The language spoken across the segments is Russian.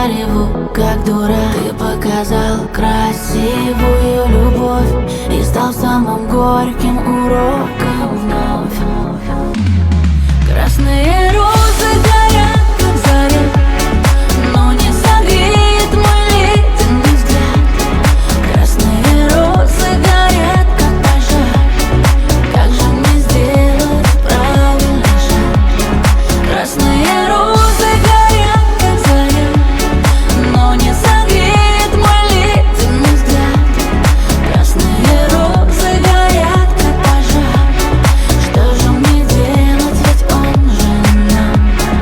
я реву, как дура. Ты показал красивую любовь и стал самым горьким уроком вновь. Красные розы горят, как заря, но не согреет мой ледяный взгляд. Красные розы горят, как пожар. Как же мне сделать правильный шаг? Красные розы горят, как заря, но не согреет мой ледяный взгляд. Красные розы горят, как пожар. Что же мне делать, ведь он же нам?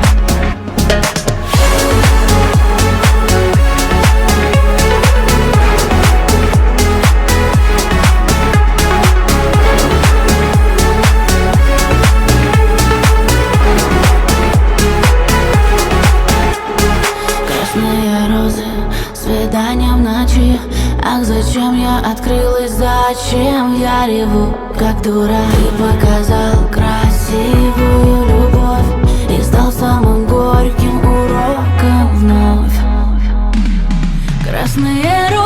Красные розы, свидание в ночи. Ах, зачем я открылась, зачем я реву, как дура. Ты показал красивую любовь и стал самым горьким уроком вновь. Красные розы